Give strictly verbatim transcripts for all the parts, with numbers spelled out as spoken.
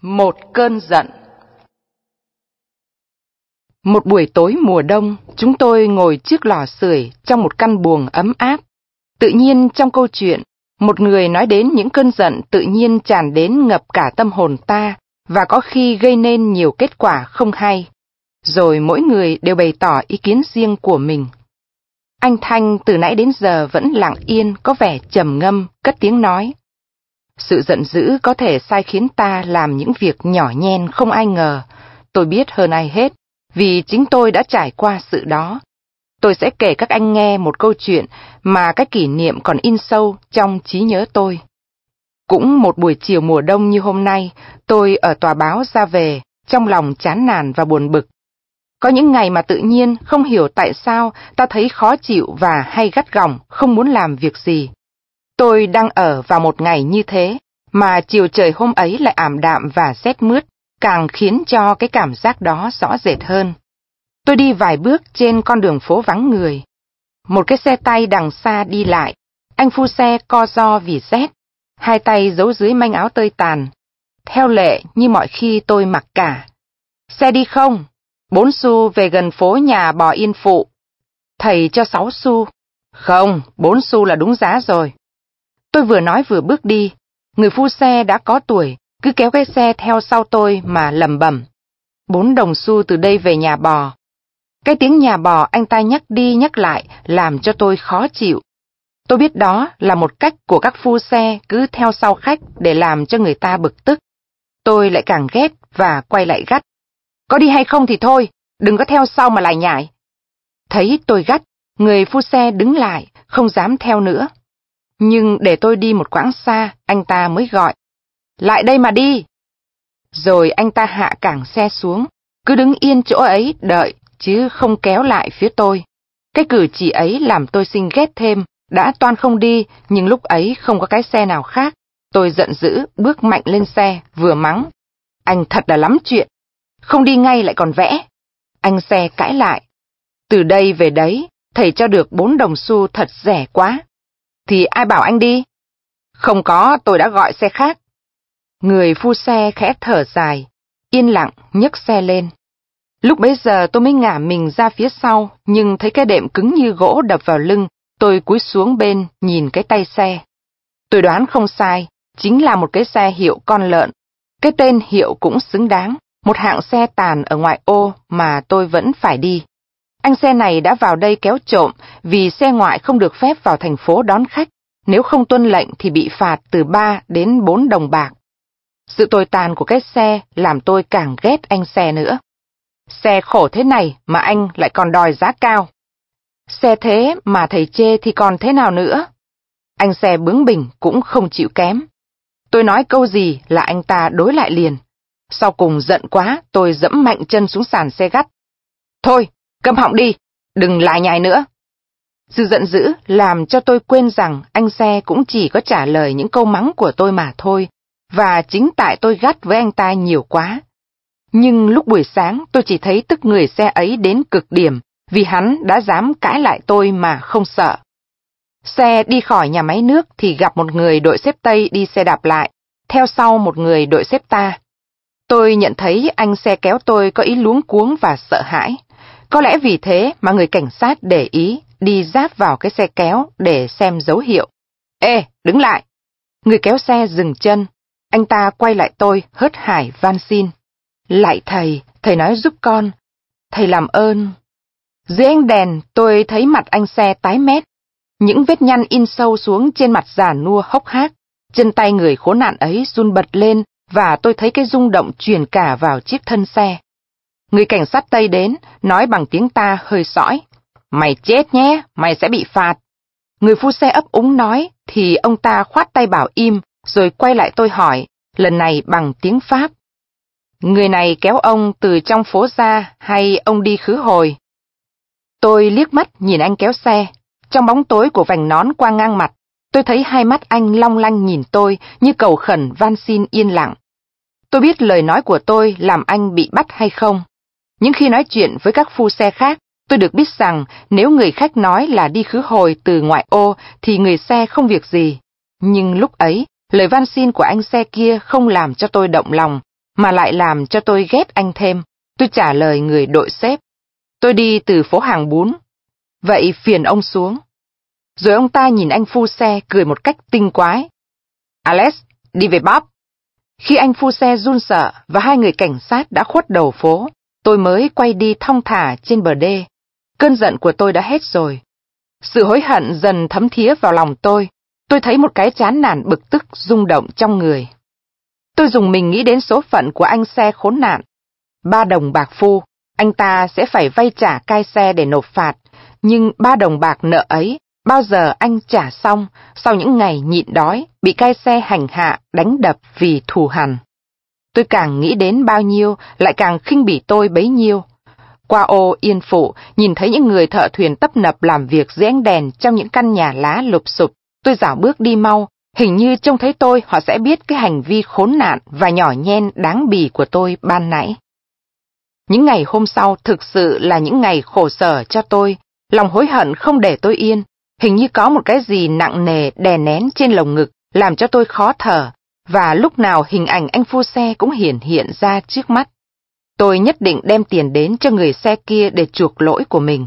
Một cơn giận. Một buổi tối mùa đông, chúng tôi ngồi trước lò sưởi trong một căn buồng ấm áp. Tự nhiên trong câu chuyện, một người nói đến những cơn giận tự nhiên tràn đến ngập cả tâm hồn ta và có khi gây nên nhiều kết quả không hay. Rồi mỗi người đều bày tỏ ý kiến riêng của mình. Anh Thanh từ nãy đến giờ vẫn lặng yên, có vẻ trầm ngâm, cất tiếng nói. Sự giận dữ có thể sai khiến ta làm những việc nhỏ nhen không ai ngờ. Tôi biết hơn ai hết, vì chính tôi đã trải qua sự đó. Tôi sẽ kể các anh nghe một câu chuyện mà cái kỷ niệm còn in sâu trong trí nhớ tôi. Cũng một buổi chiều mùa đông như hôm nay, tôi ở tòa báo ra về, trong lòng chán nản và buồn bực. Có những ngày mà tự nhiên không hiểu tại sao ta thấy khó chịu và hay gắt gỏng, không muốn làm việc gì. Tôi đang ở vào một ngày như thế, mà chiều trời hôm ấy lại ảm đạm và rét mướt, càng khiến cho cái cảm giác đó rõ rệt hơn. Tôi đi vài bước trên con đường phố vắng người. Một cái xe tay đằng xa đi lại, anh phu xe co ro vì rét, hai tay giấu dưới manh áo tơi tàn. Theo lệ như mọi khi tôi mặc cả. Xe đi không? Bốn xu về gần phố nhà Bò Yên Phụ. Thầy cho sáu xu. Không, bốn xu là đúng giá rồi. Tôi vừa nói vừa bước đi. Người phu xe đã có tuổi, cứ kéo cái xe theo sau tôi mà lẩm bẩm. Bốn đồng xu từ đây về nhà bò. Cái tiếng nhà bò anh ta nhắc đi nhắc lại làm cho tôi khó chịu. Tôi biết đó là một cách của các phu xe cứ theo sau khách để làm cho người ta bực tức. Tôi lại càng ghét và quay lại gắt. Có đi hay không thì thôi, đừng có theo sau mà lại nhải. Thấy tôi gắt, người phu xe đứng lại, không dám theo nữa. Nhưng để tôi đi một quãng xa, anh ta mới gọi. Lại đây mà đi! Rồi anh ta hạ cẳng xe xuống, cứ đứng yên chỗ ấy đợi, chứ không kéo lại phía tôi. Cái cử chỉ ấy làm tôi sinh ghét thêm, đã toan không đi, nhưng lúc ấy không có cái xe nào khác. Tôi giận dữ, bước mạnh lên xe, vừa mắng. Anh thật là lắm chuyện, không đi ngay lại còn vẽ. Anh xe cãi lại. Từ đây về đấy, thầy cho được bốn đồng xu thật rẻ quá. Thì ai bảo anh đi? Không có, tôi đã gọi xe khác. Người phu xe khẽ thở dài, yên lặng nhấc xe lên. Lúc bấy giờ tôi mới ngả mình ra phía sau, nhưng thấy cái đệm cứng như gỗ đập vào lưng, tôi cúi xuống bên nhìn cái tay xe. Tôi đoán không sai, chính là một cái xe hiệu con lợn. Cái tên hiệu cũng xứng đáng, một hạng xe tàn ở ngoại ô mà tôi vẫn phải đi. Anh xe này đã vào đây kéo trộm vì xe ngoại không được phép vào thành phố đón khách, nếu không tuân lệnh thì bị phạt từ ba đến bốn đồng bạc. Sự tồi tàn của cái xe làm tôi càng ghét anh xe nữa. Xe khổ thế này mà anh lại còn đòi giá cao. Xe thế mà thầy chê thì còn thế nào nữa? Anh xe bướng bỉnh cũng không chịu kém. Tôi nói câu gì là anh ta đối lại liền. Sau cùng giận quá, tôi dẫm mạnh chân xuống sàn xe gắt. Thôi, câm họng đi, đừng lại nhại nữa. Sự giận dữ làm cho tôi quên rằng anh xe cũng chỉ có trả lời những câu mắng của tôi mà thôi, và chính tại tôi gắt với anh ta nhiều quá. Nhưng lúc buổi sáng tôi chỉ thấy tức người xe ấy đến cực điểm, vì hắn đã dám cãi lại tôi mà không sợ. Xe đi khỏi nhà máy nước thì gặp một người đội xếp Tây đi xe đạp lại, theo sau một người đội xếp ta. Tôi nhận thấy anh xe kéo tôi có ý luống cuống và sợ hãi. Có lẽ vì thế mà người cảnh sát để ý đi giáp vào cái xe kéo để xem dấu hiệu. Ê, đứng lại! Người kéo xe dừng chân. Anh ta quay lại tôi hớt hải van xin. Lạy thầy, thầy nói giúp con. Thầy làm ơn. Dưới ánh đèn tôi thấy mặt anh xe tái mét. Những vết nhăn in sâu xuống trên mặt già nua hốc hác. Chân tay người khốn nạn ấy run bật lên và tôi thấy cái rung động truyền cả vào chiếc thân xe. Người cảnh sát Tây đến, nói bằng tiếng ta hơi sõi. Mày chết nhé, mày sẽ bị phạt. Người phu xe ấp úng nói, thì ông ta khoát tay bảo im, rồi quay lại tôi hỏi, lần này bằng tiếng Pháp. Người này kéo ông từ trong phố ra hay ông đi khứ hồi? Tôi liếc mắt nhìn anh kéo xe. Trong bóng tối của vành nón qua ngang mặt, tôi thấy hai mắt anh long lanh nhìn tôi như cầu khẩn van xin yên lặng. Tôi biết lời nói của tôi làm anh bị bắt hay không. Nhưng khi nói chuyện với các phu xe khác, tôi được biết rằng nếu người khách nói là đi khứ hồi từ ngoại ô thì người xe không việc gì. Nhưng lúc ấy, lời van xin của anh xe kia không làm cho tôi động lòng, mà lại làm cho tôi ghét anh thêm. Tôi trả lời người đội xếp. Tôi đi từ phố hàng bún. Vậy phiền ông xuống. Rồi ông ta nhìn anh phu xe cười một cách tinh quái. Alex, đi về Bob. Khi anh phu xe run sợ và hai người cảnh sát đã khuất đầu phố, tôi mới quay đi thong thả trên bờ đê. Cơn giận của tôi đã hết rồi. Sự hối hận dần thấm thía vào lòng tôi. Tôi thấy một cái chán nản bực tức rung động trong người. Tôi dùng mình nghĩ đến số phận của anh xe khốn nạn. Ba đồng bạc phu, anh ta sẽ phải vay trả cai xe để nộp phạt. Nhưng ba đồng bạc nợ ấy, bao giờ anh trả xong sau những ngày nhịn đói, bị cai xe hành hạ, đánh đập vì thù hằn. Tôi càng nghĩ đến bao nhiêu, lại càng khinh bỉ tôi bấy nhiêu. Qua ô Yên Phụ, nhìn thấy những người thợ thuyền tấp nập làm việc dưới ánh đèn trong những căn nhà lá lụp xụp, tôi dảo bước đi mau, hình như trông thấy tôi họ sẽ biết cái hành vi khốn nạn và nhỏ nhen đáng bỉ của tôi ban nãy. Những ngày hôm sau thực sự là những ngày khổ sở cho tôi, lòng hối hận không để tôi yên, hình như có một cái gì nặng nề đè nén trên lồng ngực, làm cho tôi khó thở, và lúc nào hình ảnh anh phu xe cũng hiển hiện ra trước mắt. Tôi nhất định đem tiền đến cho người xe kia để chuộc lỗi của mình.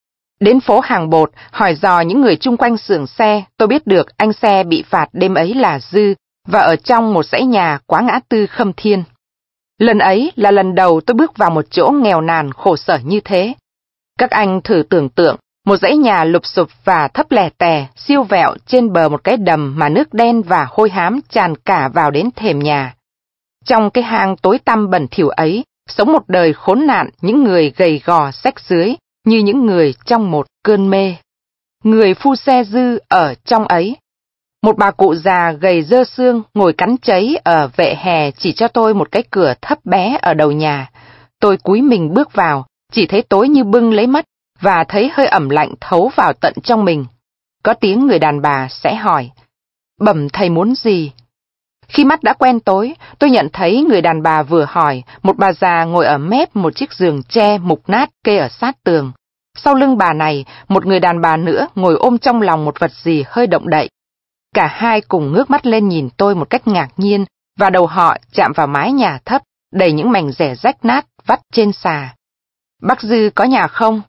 Đến phố hàng bột, hỏi dò những người chung quanh xưởng xe, tôi biết được anh xe bị phạt đêm ấy là Dư, và ở trong một dãy nhà quá ngã tư Khâm Thiên. Lần ấy là lần đầu tôi bước vào một chỗ nghèo nàn khổ sở như thế. Các anh thử tưởng tượng, một dãy nhà lụp xụp và thấp lè tè, siêu vẹo trên bờ một cái đầm mà nước đen và hôi hám tràn cả vào đến thềm nhà. Trong cái hang tối tăm bẩn thỉu ấy, sống một đời khốn nạn những người gầy gò xách dưới, như những người trong một cơn mê. Người phu xe Dư ở trong ấy. Một bà cụ già gầy dơ xương ngồi cắn cháy ở vệ hè chỉ cho tôi một cái cửa thấp bé ở đầu nhà. Tôi cúi mình bước vào, chỉ thấy tối như bưng lấy mắt và thấy hơi ẩm lạnh thấu vào tận trong mình. Có tiếng người đàn bà sẽ hỏi, bẩm thầy muốn gì? Khi mắt đã quen tối, tôi nhận thấy người đàn bà vừa hỏi, một bà già ngồi ở mép một chiếc giường tre mục nát kê ở sát tường. Sau lưng bà này, một người đàn bà nữa ngồi ôm trong lòng một vật gì hơi động đậy. Cả hai cùng ngước mắt lên nhìn tôi một cách ngạc nhiên, và đầu họ chạm vào mái nhà thấp, đầy những mảnh rẻ rách nát vắt trên xà. Bác Dư có nhà không?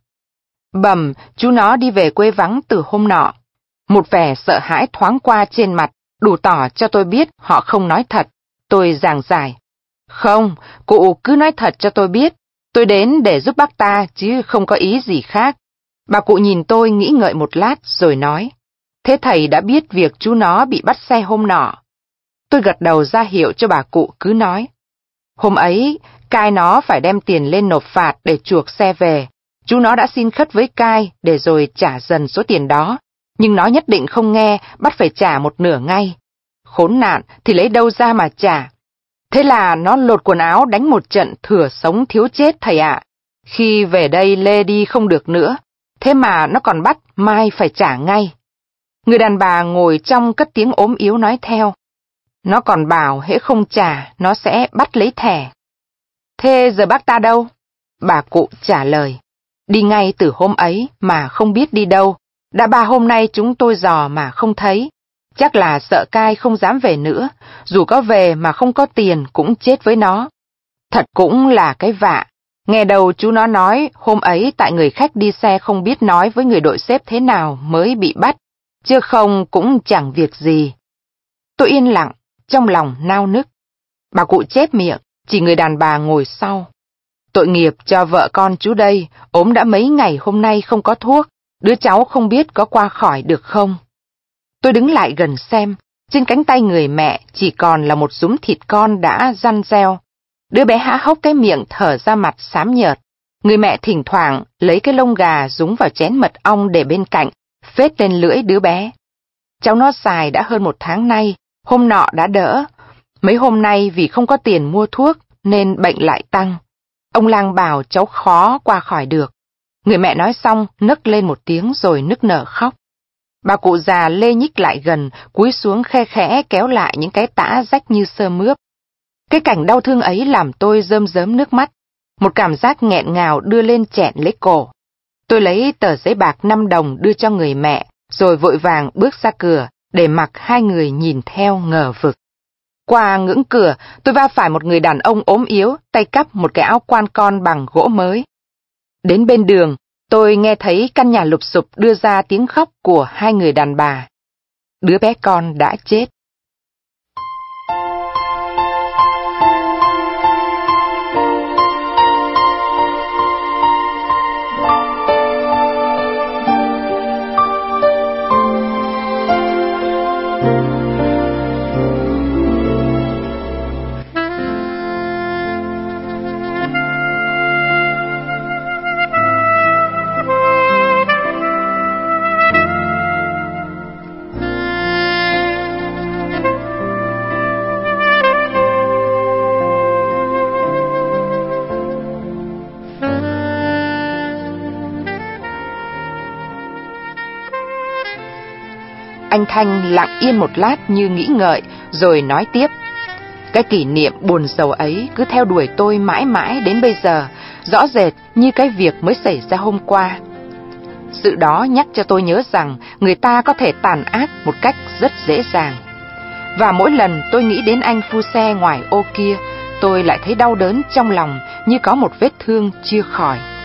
Bẩm, chú nó đi về quê vắng từ hôm nọ. Một vẻ sợ hãi thoáng qua trên mặt, đủ tỏ cho tôi biết họ không nói thật. Tôi giảng giải. Không, cụ cứ nói thật cho tôi biết. Tôi đến để giúp bác ta chứ không có ý gì khác. Bà cụ nhìn tôi nghĩ ngợi một lát rồi nói. Thế thầy đã biết việc chú nó bị bắt xe hôm nọ? Tôi gật đầu ra hiệu cho bà cụ cứ nói. Hôm ấy, cai nó phải đem tiền lên nộp phạt để chuộc xe về. Chú nó đã xin khất với cai để rồi trả dần số tiền đó. Nhưng nó nhất định không nghe, bắt phải trả một nửa ngay. Khốn nạn thì lấy đâu ra mà trả. Thế là nó lột quần áo đánh một trận thừa sống thiếu chết thầy ạ. Khi về đây lê đi không được nữa. Thế mà nó còn bắt mai phải trả ngay. Người đàn bà ngồi trong cất tiếng ốm yếu nói theo. Nó còn bảo hễ không trả, nó sẽ bắt lấy thẻ. Thế giờ bác ta đâu? Bà cụ trả lời. Đi ngay từ hôm ấy mà không biết đi đâu. Đã ba hôm nay chúng tôi dò mà không thấy. Chắc là sợ cai không dám về nữa. Dù có về mà không có tiền cũng chết với nó. Thật cũng là cái vạ. Nghe đầu chú nó nói hôm ấy tại người khách đi xe không biết nói với người đội xếp thế nào mới bị bắt. Chứ không cũng chẳng việc gì. Tôi yên lặng, trong lòng nao nức. Bà cụ chép miệng, chỉ người đàn bà ngồi sau. Tội nghiệp cho vợ con chú đây, ốm đã mấy ngày hôm nay không có thuốc, đứa cháu không biết có qua khỏi được không. Tôi đứng lại gần xem, trên cánh tay người mẹ chỉ còn là một dúm thịt con đã răn reo. Đứa bé há hốc cái miệng thở ra mặt xám nhợt. Người mẹ thỉnh thoảng lấy cái lông gà dúng vào chén mật ong để bên cạnh, phết lên lưỡi đứa bé. Cháu nó xài đã hơn một tháng nay, hôm nọ đã đỡ. Mấy hôm nay vì không có tiền mua thuốc nên bệnh lại tăng. Ông lang bảo cháu khó qua khỏi được. Người mẹ nói xong nấc lên một tiếng rồi nức nở khóc. Bà cụ già lê nhích lại gần, cúi xuống khe khẽ kéo lại những cái tã rách như sơ mướp. Cái cảnh đau thương ấy làm tôi rơm rớm nước mắt. Một cảm giác nghẹn ngào đưa lên chẹn lấy cổ. Tôi lấy tờ giấy bạc năm đồng đưa cho người mẹ, rồi vội vàng bước ra cửa, để mặc hai người nhìn theo ngờ vực. Qua ngưỡng cửa, tôi va phải một người đàn ông ốm yếu, tay cắp một cái áo quan con bằng gỗ mới. Đến bên đường, tôi nghe thấy căn nhà lụp xụp đưa ra tiếng khóc của hai người đàn bà. Đứa bé con đã chết. Anh Thanh lặng yên một lát như nghĩ ngợi, rồi nói tiếp. Cái kỷ niệm buồn sầu ấy cứ theo đuổi tôi mãi mãi đến bây giờ, rõ rệt như cái việc mới xảy ra hôm qua. Sự đó nhắc cho tôi nhớ rằng người ta có thể tàn ác một cách rất dễ dàng. Và mỗi lần tôi nghĩ đến anh phu xe ngoài ô kia, tôi lại thấy đau đớn trong lòng như có một vết thương chưa khỏi.